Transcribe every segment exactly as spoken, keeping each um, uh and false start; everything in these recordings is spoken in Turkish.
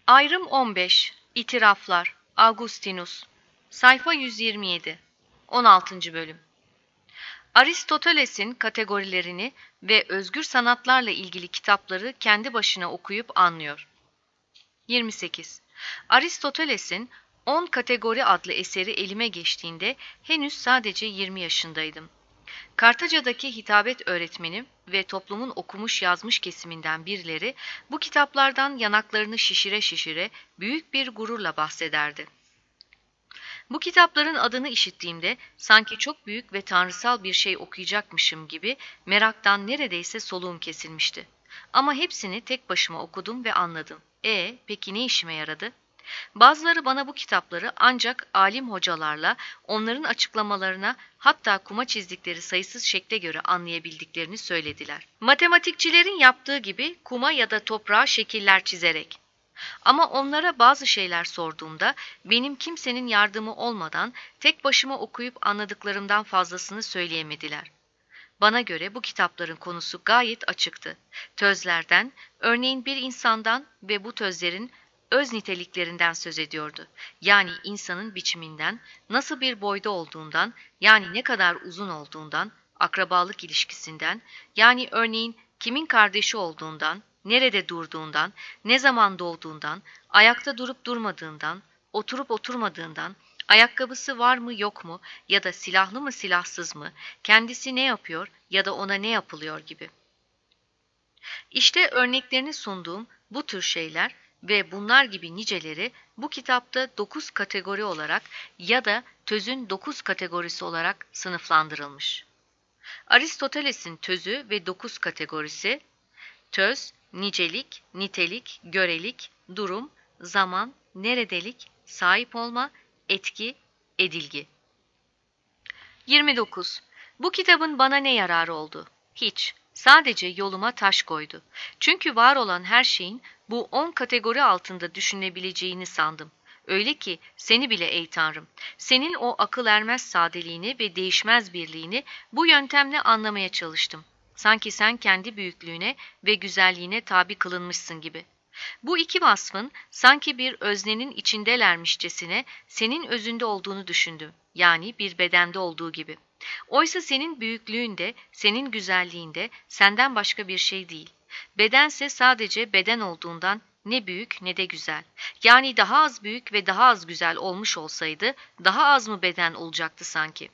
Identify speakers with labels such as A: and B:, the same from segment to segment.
A: Ayrım on beş. İtiraflar. Augustinus. Sayfa yüz yirmi yedi. on altıncı bölüm. Aristoteles'in kategorilerini ve özgür sanatlarla ilgili kitapları kendi başına okuyup anlıyor. yirmi sekiz. Aristoteles'in on kategori adlı eseri elime geçtiğinde henüz sadece yirmi yaşındaydım. Kartaca'daki hitabet öğretmenim ve toplumun okumuş yazmış kesiminden birileri bu kitaplardan yanaklarını şişire şişire büyük bir gururla bahsederdi. Bu kitapların adını işittiğimde sanki çok büyük ve tanrısal bir şey okuyacakmışım gibi meraktan neredeyse soluğum kesilmişti. Ama hepsini tek başıma okudum ve anladım. E, peki ne işime yaradı? Bazıları bana bu kitapları ancak alim hocalarla onların açıklamalarına hatta kuma çizdikleri sayısız şekle göre anlayabildiklerini söylediler. Matematikçilerin yaptığı gibi kuma ya da toprağa şekiller çizerek. Ama onlara bazı şeyler sorduğumda benim kimsenin yardımı olmadan tek başıma okuyup anladıklarımdan fazlasını söyleyemediler. Bana göre bu kitapların konusu gayet açıktı. Tözlerden, örneğin bir insandan ve bu tözlerin öz niteliklerinden söz ediyordu. Yani insanın biçiminden, nasıl bir boyda olduğundan, yani ne kadar uzun olduğundan, akrabalık ilişkisinden, yani örneğin kimin kardeşi olduğundan, nerede durduğundan, ne zaman doğduğundan, ayakta durup durmadığından, oturup oturmadığından, ayakkabısı var mı yok mu ya da silahlı mı silahsız mı, kendisi ne yapıyor ya da ona ne yapılıyor gibi. İşte örneklerini sunduğum bu tür şeyler ve bunlar gibi niceleri bu kitapta dokuz kategori olarak ya da tözün dokuz kategorisi olarak sınıflandırılmış. Aristoteles'in tözü ve dokuz kategorisi: töz, nicelik, nitelik, görelik, durum, zaman, neredelik, sahip olma, etki, edilgi. yirmi dokuz. Bu kitabın bana ne yararı oldu? Hiç. Sadece yoluma taş koydu. Çünkü var olan her şeyin bu on kategori altında düşünebileceğini sandım. Öyle ki seni bile ey Tanrım, senin o akıl ermez sadeliğini ve değişmez birliğini bu yöntemle anlamaya çalıştım. Sanki sen kendi büyüklüğüne ve güzelliğine tabi kılınmışsın gibi. Bu iki vasfın sanki bir öznenin içindelermişçesine senin özünde olduğunu düşündüm. Yani bir bedende olduğu gibi. Oysa senin büyüklüğünde, senin güzelliğinde senden başka bir şey değil. Bedense sadece beden olduğundan ne büyük ne de güzel. Yani daha az büyük ve daha az güzel olmuş olsaydı daha az mı beden olacaktı sanki?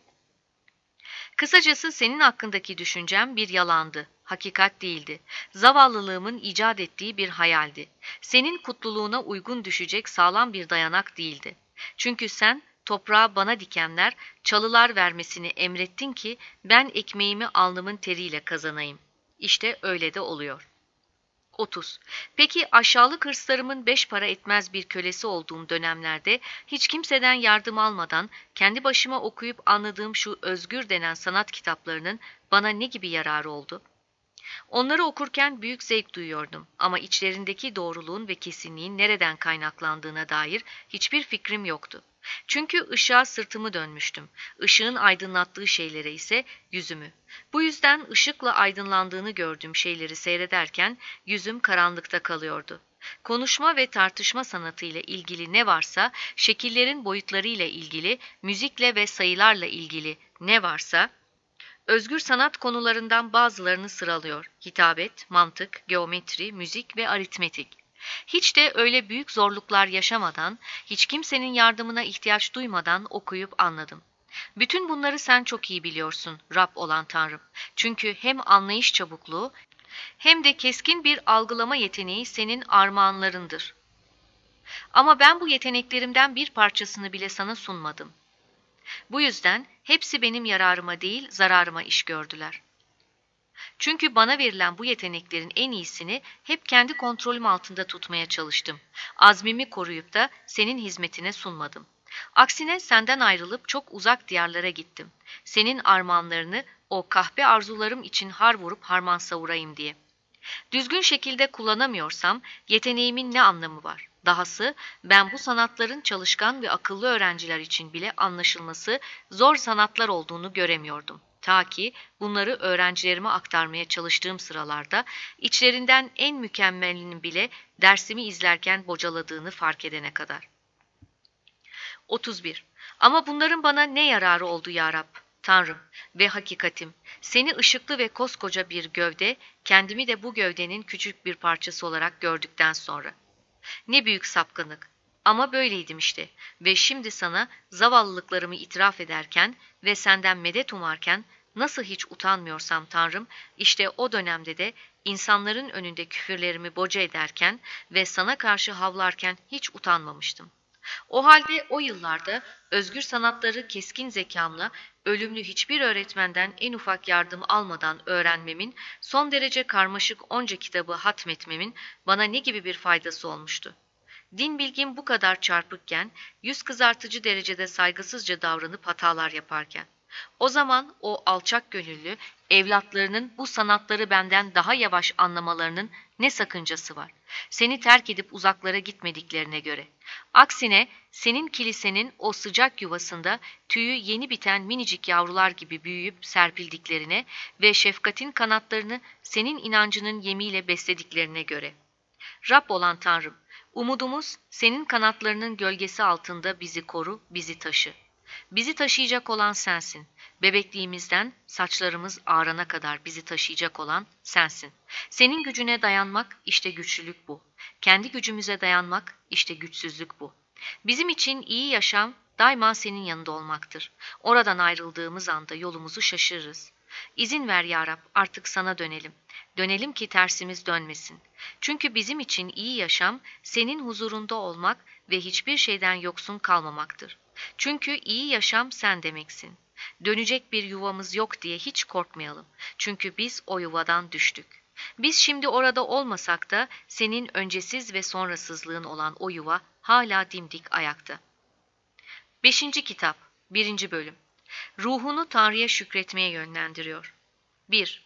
A: Kısacası senin hakkındaki düşüncem bir yalandı, hakikat değildi. Zavallılığımın icat ettiği bir hayaldi. Senin kutluluğuna uygun düşecek sağlam bir dayanak değildi. Çünkü sen toprağa bana dikenler, çalılar vermesini emrettin ki ben ekmeğimi alnımın teriyle kazanayım. İşte öyle de oluyor. otuz. Peki aşağılık hırslarımın beş para etmez bir kölesi olduğum dönemlerde hiç kimseden yardım almadan kendi başıma okuyup anladığım şu özgür denen sanat kitaplarının bana ne gibi yararı oldu? Onları okurken büyük zevk duyuyordum ama içlerindeki doğruluğun ve kesinliğin nereden kaynaklandığına dair hiçbir fikrim yoktu. Çünkü ışığa sırtımı dönmüştüm. Işığın aydınlattığı şeylere ise yüzümü. Bu yüzden ışıkla aydınlandığını gördüğüm şeyleri seyrederken yüzüm karanlıkta kalıyordu. Konuşma ve tartışma sanatıyla ilgili ne varsa, şekillerin boyutlarıyla ilgili, müzikle ve sayılarla ilgili ne varsa, özgür sanat konularından bazılarını sıralıyor: hitabet, mantık, geometri, müzik ve aritmetik. Hiç de öyle büyük zorluklar yaşamadan, hiç kimsenin yardımına ihtiyaç duymadan okuyup anladım. Bütün bunları sen çok iyi biliyorsun, Rab olan Tanrım. Çünkü hem anlayış çabukluğu hem de keskin bir algılama yeteneği senin armağanlarındır. Ama ben bu yeteneklerimden bir parçasını bile sana sunmadım. Bu yüzden hepsi benim yararıma değil, zararıma iş gördüler. Çünkü bana verilen bu yeteneklerin en iyisini hep kendi kontrolüm altında tutmaya çalıştım. Azmimi koruyup da senin hizmetine sunmadım. Aksine senden ayrılıp çok uzak diyarlara gittim. Senin armağanlarını o kahpe arzularım için har vurup harman savurayım diye. Düzgün şekilde kullanamıyorsam yeteneğimin ne anlamı var? Dahası ben bu sanatların çalışkan ve akıllı öğrenciler için bile anlaşılması zor sanatlar olduğunu göremiyordum. Ta ki bunları öğrencilerime aktarmaya çalıştığım sıralarda içlerinden en mükemmelinin bile dersimi izlerken bocaladığını fark edene kadar. otuz bir. Ama bunların bana ne yararı oldu ya Rab? Tanrım ve hakikatim, seni ışıklı ve koskoca bir gövde, kendimi de bu gövdenin küçük bir parçası olarak gördükten sonra. Ne büyük sapkınlık. Ama böyleydim işte ve şimdi sana zavallılıklarımı itiraf ederken ve senden medet umarken nasıl hiç utanmıyorsam Tanrım, işte o dönemde de insanların önünde küfürlerimi boca ederken ve sana karşı havlarken hiç utanmamıştım. O halde o yıllarda özgür sanatları keskin zekamla ölümlü hiçbir öğretmenden en ufak yardım almadan öğrenmemin, son derece karmaşık onca kitabı hatmetmemin bana ne gibi bir faydası olmuştu? Din bilgim bu kadar çarpıkken, yüz kızartıcı derecede saygısızca davranıp hatalar yaparken. O zaman o alçak gönüllü evlatlarının bu sanatları benden daha yavaş anlamalarının ne sakıncası var? Seni terk edip uzaklara gitmediklerine göre. Aksine senin kilisenin o sıcak yuvasında tüyü yeni biten minicik yavrular gibi büyüyüp serpildiklerine ve şefkatin kanatlarını senin inancının yemiyle beslediklerine göre. Rab olan Tanrım, umudumuz senin kanatlarının gölgesi altında bizi koru, bizi taşı. Bizi taşıyacak olan sensin. Bebekliğimizden saçlarımız ağrana kadar bizi taşıyacak olan sensin. Senin gücüne dayanmak işte güçlülük bu. Kendi gücümüze dayanmak işte güçsüzlük bu. Bizim için iyi yaşam daima senin yanında olmaktır. Oradan ayrıldığımız anda yolumuzu şaşırırız. İzin ver ya Rab, artık sana dönelim. Dönelim ki tersimiz dönmesin. Çünkü bizim için iyi yaşam senin huzurunda olmak ve hiçbir şeyden yoksun kalmamaktır. Çünkü iyi yaşam sen demeksin. Dönecek bir yuvamız yok diye hiç korkmayalım. Çünkü biz o yuvadan düştük. Biz şimdi orada olmasak da senin öncesiz ve sonrasızlığın olan o yuva hala dimdik ayakta. Beşinci kitap, birinci bölüm. Ruhunu Tanrı'ya şükretmeye yönlendiriyor. bir.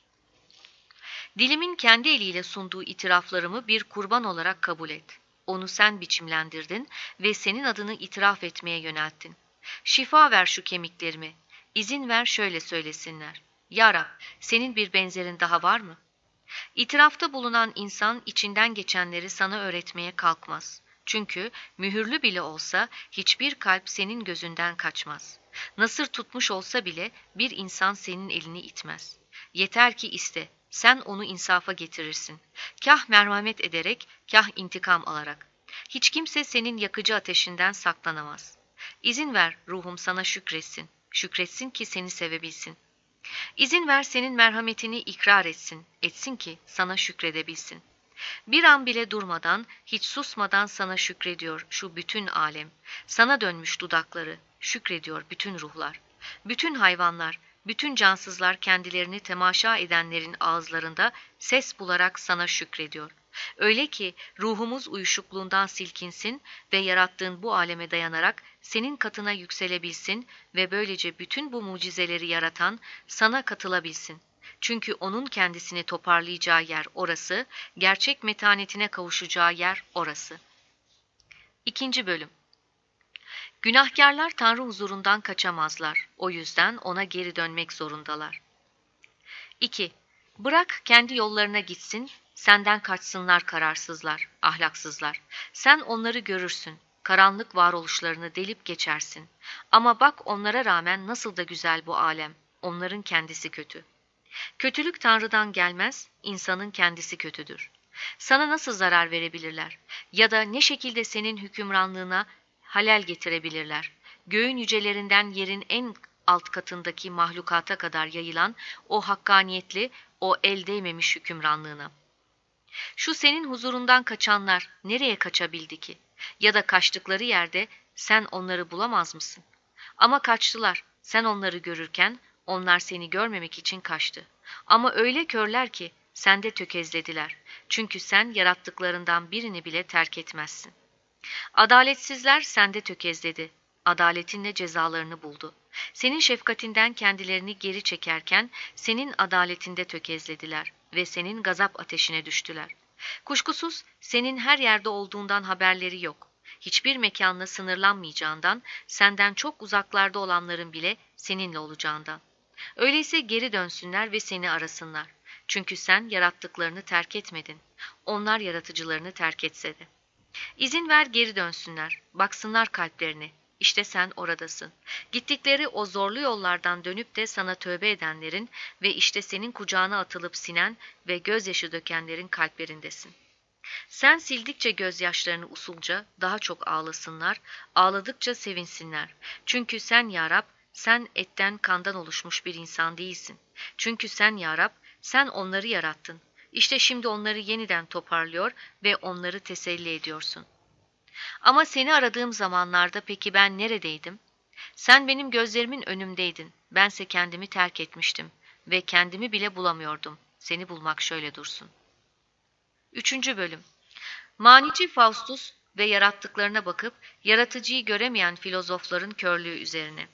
A: Dilimin kendi eliyle sunduğu itiraflarımı bir kurban olarak kabul et. Onu sen biçimlendirdin ve senin adını itiraf etmeye yönelttin. Şifa ver şu kemiklerime. İzin ver şöyle söylesinler. Ya Rab, senin bir benzerin daha var mı? İtirafta bulunan insan içinden geçenleri sana öğretmeye kalkmaz. Çünkü mühürlü bile olsa hiçbir kalp senin gözünden kaçmaz. Nasır tutmuş olsa bile bir insan senin elini itmez. Yeter ki iste, sen onu insafa getirirsin. Kah merhamet ederek, kah intikam alarak. Hiç kimse senin yakıcı ateşinden saklanamaz. İzin ver ruhum sana şükretsin, şükretsin ki seni sevebilsin. İzin ver senin merhametini ikrar etsin, etsin ki sana şükredebilsin. Bir an bile durmadan, hiç susmadan sana şükrediyor şu bütün alem. Sana dönmüş dudakları, şükrediyor bütün ruhlar. Bütün hayvanlar, bütün cansızlar kendilerini temaşa edenlerin ağızlarında ses bularak sana şükrediyor. Öyle ki ruhumuz uyuşukluğundan silkinsin ve yarattığın bu aleme dayanarak senin katına yükselebilsin ve böylece bütün bu mucizeleri yaratan sana katılabilsin. Çünkü onun kendisini toparlayacağı yer orası, gerçek metanetine kavuşacağı yer orası. İkinci bölüm. Günahkarlar Tanrı huzurundan kaçamazlar. O yüzden ona geri dönmek zorundalar. iki. Bırak kendi yollarına gitsin, senden kaçsınlar kararsızlar, ahlaksızlar. Sen onları görürsün, karanlık varoluşlarını delip geçersin. Ama bak onlara rağmen nasıl da güzel bu alem, onların kendisi kötü. Kötülük Tanrı'dan gelmez, insanın kendisi kötüdür. Sana nasıl zarar verebilirler? Ya da ne şekilde senin hükümranlığına halel getirebilirler? Göğün yücelerinden yerin en alt katındaki mahlukata kadar yayılan o hakkaniyetli, o el değmemiş hükümranlığına. Şu senin huzurundan kaçanlar nereye kaçabildi ki? Ya da kaçtıkları yerde sen onları bulamaz mısın? Ama kaçtılar, sen onları görürken onlar seni görmemek için kaçtı. Ama öyle körler ki sende tökezlediler. Çünkü sen yarattıklarından birini bile terk etmezsin. Adaletsizler sende tökezledi. Adaletinle cezalarını buldu. Senin şefkatinden kendilerini geri çekerken senin adaletinde tökezlediler ve senin gazap ateşine düştüler. Kuşkusuz senin her yerde olduğundan haberleri yok. Hiçbir mekanla sınırlanmayacağından, senden çok uzaklarda olanların bile seninle olacağından. Öyleyse geri dönsünler ve seni arasınlar. Çünkü sen yarattıklarını terk etmedin. Onlar yaratıcılarını terk etse de. İzin ver geri dönsünler, baksınlar kalplerine. İşte sen oradasın. Gittikleri o zorlu yollardan dönüp de sana tövbe edenlerin ve işte senin kucağına atılıp sinen ve gözyaşı dökenlerin kalplerindesin. Sen sildikçe gözyaşlarını usulca daha çok ağlasınlar, ağladıkça sevinsinler. Çünkü sen ya Rab, sen etten kandan oluşmuş bir insan değilsin. Çünkü sen ya Rab, sen onları yarattın. İşte şimdi onları yeniden toparlıyor ve onları teselli ediyorsun. Ama seni aradığım zamanlarda peki ben neredeydim? Sen benim gözlerimin önümdeydin. Bense kendimi terk etmiştim ve kendimi bile bulamıyordum. Seni bulmak şöyle dursun. Üçüncü bölüm. Manici Faustus ve yarattıklarına bakıp yaratıcıyı göremeyen filozofların körlüğü üzerine.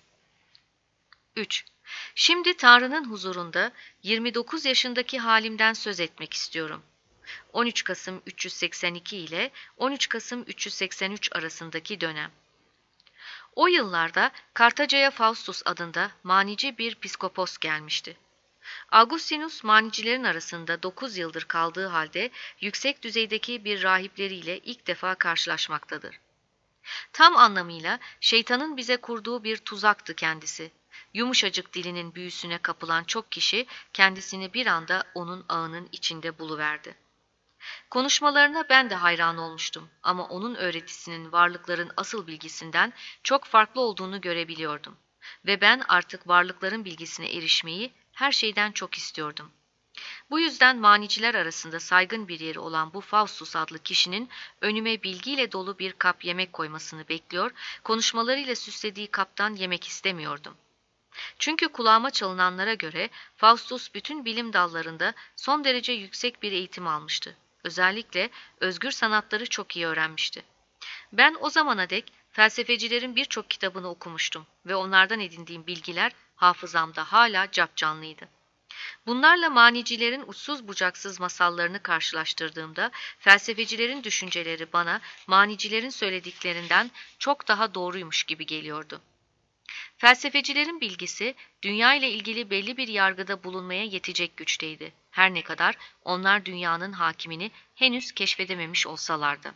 A: üç. Şimdi Tanrı'nın huzurunda yirmi dokuz yaşındaki halimden söz etmek istiyorum. on üç Kasım üç yüz seksen iki ile on üç Kasım üç yüz seksen üç arasındaki dönem. O yıllarda Kartaca'ya Faustus adında manici bir piskopos gelmişti. Augustinus manicilerin arasında dokuz yıldır kaldığı halde yüksek düzeydeki bir rahipleriyle ilk defa karşılaşmaktadır. Tam anlamıyla şeytanın bize kurduğu bir tuzaktı kendisi. Yumuşacık dilinin büyüsüne kapılan çok kişi kendisini bir anda onun ağının içinde buluverdi. Konuşmalarına ben de hayran olmuştum ama onun öğretisinin varlıkların asıl bilgisinden çok farklı olduğunu görebiliyordum. Ve ben artık varlıkların bilgisine erişmeyi her şeyden çok istiyordum. Bu yüzden maniciler arasında saygın bir yeri olan bu Faustus adlı kişinin önüme bilgiyle dolu bir kap yemek koymasını bekliyor, konuşmalarıyla süslediği kaptan yemek istemiyordum. Çünkü kulağıma çalınanlara göre Faustus bütün bilim dallarında son derece yüksek bir eğitim almıştı. Özellikle özgür sanatları çok iyi öğrenmişti. Ben o zamana dek felsefecilerin birçok kitabını okumuştum ve onlardan edindiğim bilgiler hafızamda hala capcanlıydı. Bunlarla manicilerin uçsuz bucaksız masallarını karşılaştırdığımda felsefecilerin düşünceleri bana manicilerin söylediklerinden çok daha doğruymuş gibi geliyordu. Felsefecilerin bilgisi dünya ile ilgili belli bir yargıda bulunmaya yetecek güçteydi. Her ne kadar onlar dünyanın hakimini henüz keşfedememiş olsalardı.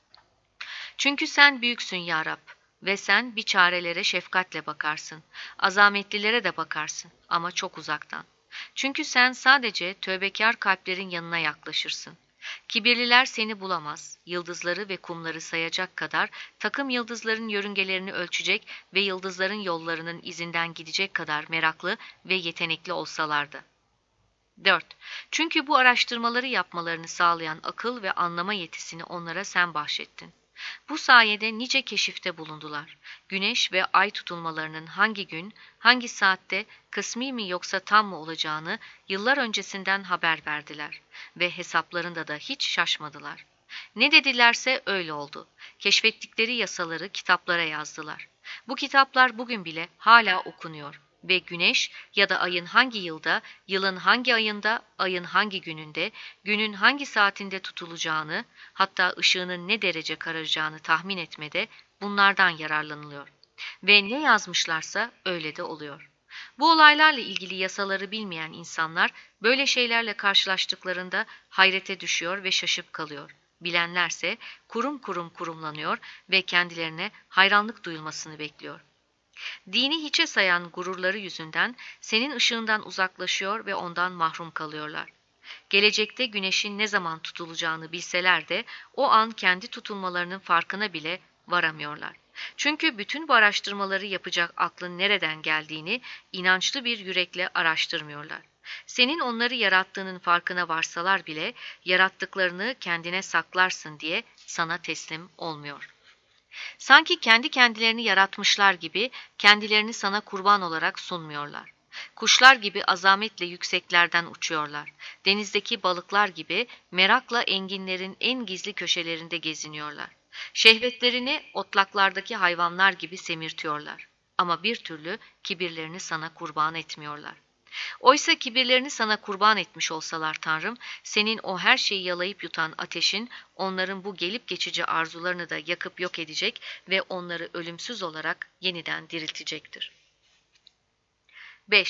A: Çünkü sen büyüksün ya Rab ve sen bir çarelere şefkatle bakarsın. Azametlilere de bakarsın ama çok uzaktan. Çünkü sen sadece tövbekar kalplerin yanına yaklaşırsın. Kibirliler seni bulamaz, yıldızları ve kumları sayacak kadar, takım yıldızların yörüngelerini ölçecek ve yıldızların yollarının izinden gidecek kadar meraklı ve yetenekli olsalardı. dört. Çünkü bu araştırmaları yapmalarını sağlayan akıl ve anlama yetisini onlara sen bahşettin. Bu sayede nice keşifte bulundular. Güneş ve ay tutulmalarının hangi gün, hangi saatte, kısmi mi yoksa tam mı olacağını yıllar öncesinden haber verdiler ve hesaplarında da hiç şaşmadılar. Ne dedilerse öyle oldu. Keşfettikleri yasaları kitaplara yazdılar. Bu kitaplar bugün bile hala okunuyor ve güneş ya da ayın hangi yılda, yılın hangi ayında, ayın hangi gününde, günün hangi saatinde tutulacağını, hatta ışığının ne derece kararacağını tahmin etmede bunlardan yararlanılıyor. Ve ne yazmışlarsa öyle de oluyor. Bu olaylarla ilgili yasaları bilmeyen insanlar böyle şeylerle karşılaştıklarında hayrete düşüyor ve şaşıp kalıyor. Bilenlerse kurum kurum kurumlanıyor ve kendilerine hayranlık duyulmasını bekliyor. Dini hiçe sayan gururları yüzünden senin ışığından uzaklaşıyor ve ondan mahrum kalıyorlar. Gelecekte güneşin ne zaman tutulacağını bilseler de o an kendi tutulmalarının farkına bile varamıyorlar. Çünkü bütün bu araştırmaları yapacak aklın nereden geldiğini inançlı bir yürekle araştırmıyorlar. Senin onları yarattığının farkına varsalar bile yarattıklarını kendine saklarsın diye sana teslim olmuyor. Sanki kendi kendilerini yaratmışlar gibi kendilerini sana kurban olarak sunmuyorlar. Kuşlar gibi azametle yükseklerden uçuyorlar. Denizdeki balıklar gibi merakla enginlerin en gizli köşelerinde geziniyorlar. Şehvetlerini otlaklardaki hayvanlar gibi semirtiyorlar. Ama bir türlü kibirlerini sana kurban etmiyorlar. Oysa kibirlerini sana kurban etmiş olsalar Tanrım, senin o her şeyi yalayıp yutan ateşin onların bu gelip geçici arzularını da yakıp yok edecek ve onları ölümsüz olarak yeniden diriltecektir. beş.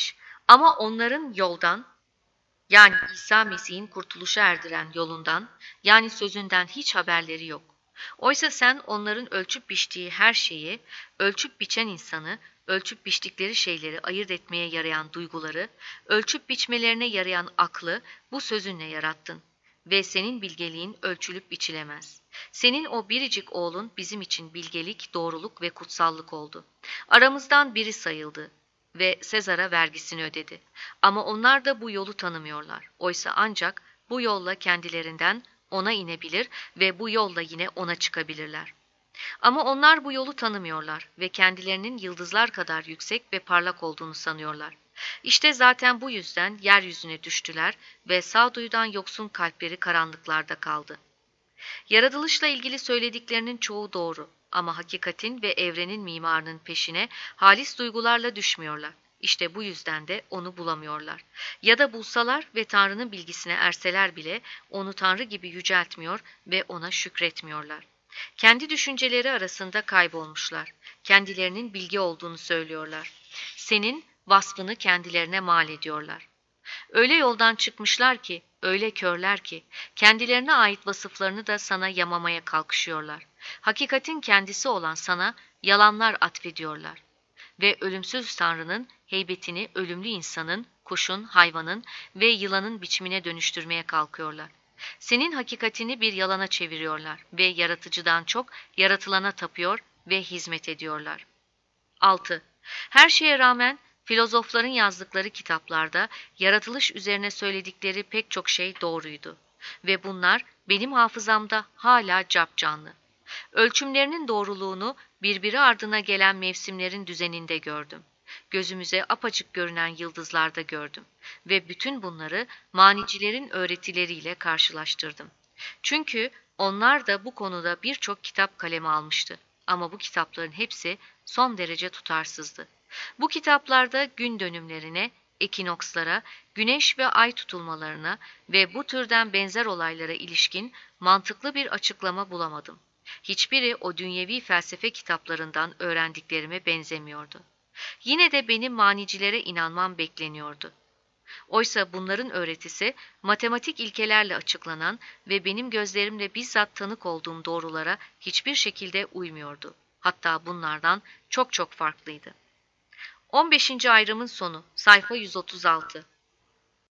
A: Ama onların yoldan, yani İsa Mesih'in kurtuluşa erdiren yolundan, yani sözünden hiç haberleri yok. Oysa sen onların ölçüp biçtiği her şeyi, ölçüp biçen insanı, ölçüp biçtikleri şeyleri ayırt etmeye yarayan duyguları, ölçüp biçmelerine yarayan aklı bu sözünle yarattın. Ve senin bilgeliğin ölçülüp biçilemez. Senin o biricik oğlun bizim için bilgelik, doğruluk ve kutsallık oldu. Aramızdan biri sayıldı ve Sezar'a vergisini ödedi. Ama onlar da bu yolu tanımıyorlar. Oysa ancak bu yolla kendilerinden ona inebilir ve bu yolla yine ona çıkabilirler. Ama onlar bu yolu tanımıyorlar ve kendilerinin yıldızlar kadar yüksek ve parlak olduğunu sanıyorlar. İşte zaten bu yüzden yeryüzüne düştüler ve sağduyudan yoksun kalpleri karanlıklarda kaldı. Yaratılışla ilgili söylediklerinin çoğu doğru ama hakikatin ve evrenin mimarının peşine halis duygularla düşmüyorlar. İşte bu yüzden de onu bulamıyorlar. Ya da bulsalar ve Tanrı'nın bilgisine erseler bile onu Tanrı gibi yüceltmiyor ve ona şükretmiyorlar. Kendi düşünceleri arasında kaybolmuşlar. Kendilerinin bilgi olduğunu söylüyorlar. Senin vasfını kendilerine mal ediyorlar. Öyle yoldan çıkmışlar ki, öyle körler ki, kendilerine ait vasıflarını da sana yamamaya kalkışıyorlar. Hakikatin kendisi olan sana yalanlar atfediyorlar. Ve ölümsüz Tanrı'nın heybetini ölümlü insanın, kuşun, hayvanın ve yılanın biçimine dönüştürmeye kalkıyorlar. Senin hakikatini bir yalana çeviriyorlar ve yaratıcıdan çok yaratılana tapıyor ve hizmet ediyorlar. altı. Her şeye rağmen filozofların yazdıkları kitaplarda yaratılış üzerine söyledikleri pek çok şey doğruydu ve bunlar benim hafızamda hala capcanlı. Ölçümlerinin doğruluğunu birbiri ardına gelen mevsimlerin düzeninde gördüm. Gözümüze apaçık görünen yıldızlarda gördüm ve bütün bunları manicilerin öğretileriyle karşılaştırdım. Çünkü onlar da bu konuda birçok kitap kaleme almıştı. Ama bu kitapların hepsi son derece tutarsızdı. Bu kitaplarda gün dönümlerine, ekinokslara, güneş ve ay tutulmalarına ve bu türden benzer olaylara ilişkin mantıklı bir açıklama bulamadım. Hiçbiri o dünyevi felsefe kitaplarından öğrendiklerime benzemiyordu. Yine de benim manicilere inanmam bekleniyordu. Oysa bunların öğretisi matematik ilkelerle açıklanan ve benim gözlerimle bizzat tanık olduğum doğrulara hiçbir şekilde uymuyordu. Hatta bunlardan çok çok farklıydı. on beşinci ayrımın sonu, sayfa yüz otuz altı.